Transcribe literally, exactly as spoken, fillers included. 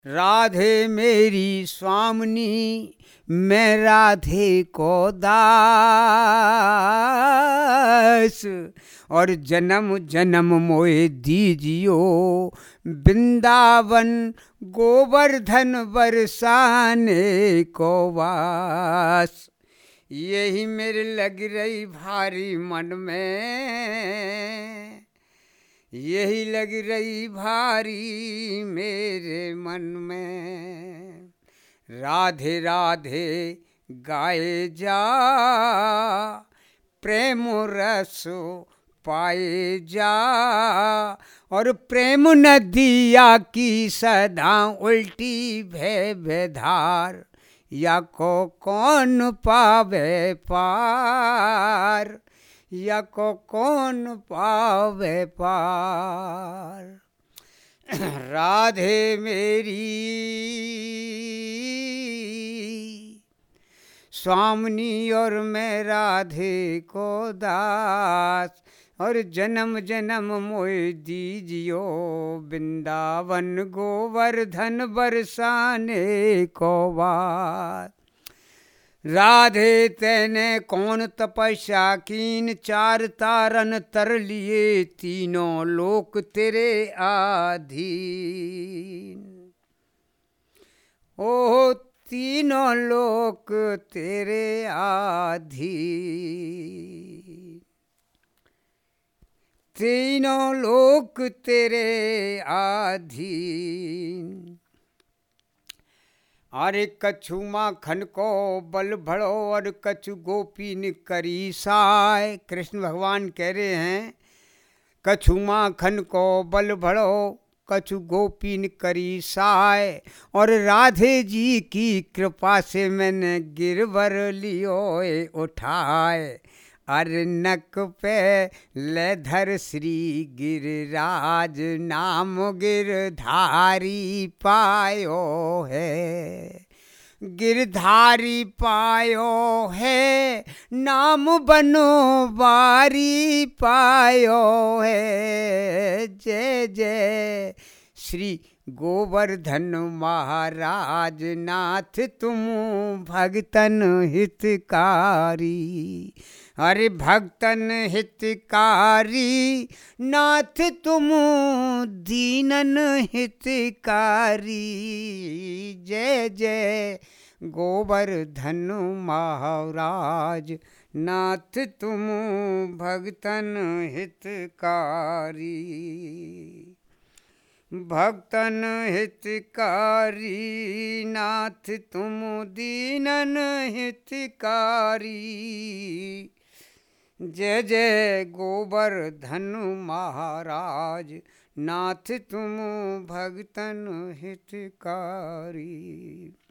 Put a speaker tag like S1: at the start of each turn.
S1: राधे मेरी स्वामिनी, मैं राधे को दास, और जन्म जन्म मोए दीजियो वृंदावन गोवर्धन बरसाने को वास। यही मेरे लग रही भारी मन में, यही लग रही भारी मेरे मन में। राधे राधे गाए जा, प्रेम रस पाए जा, और प्रेम नदिया की सदा उल्टी भय बेधार, या को कौन पावे पार, या को कौन पावे पार। राधे मेरी स्वामिनी, और मैं राधे को दास, और जन्म जन्म मोए दीजियो वृंदावन गोवर्धन बरसाने को वास। राधे तेने कौन तपस्या कीन, चार तारन तर लिए तीनों लोक तेरे आधीन। ओ तीनों लोक तेरे आधीन, तीनों लोक तेरे आधीन। अरे कछु माखन को बल भड़ो, और कछु गोपीन करी साय। कृष्ण भगवान कह रहे हैं, कछु माखन को बल भड़ो, कछु गोपीन करी साय, और राधे जी की कृपा से मैंने गिरवर लियो उठाए। अरे नक पे लेधर श्री गिरिराज, नाम गिरधारी पायो है, गिरधारी पायो है, नाम बनवारी पायो है। जय जय श्री गोवर्धन महाराज नाथ, तुम भक्तन हितकारी। अरे भक्तन हितकारी नाथ, तुम दीनन हितकारी। जय जय गोवर्धन महाराज नाथ, तुम भक्तन हितकारी। भक्तन हितकारी नाथ, तुम दीनन हितकारी। जय जय गोवर्धन महाराज नाथ, तुम भक्तन हितकारी।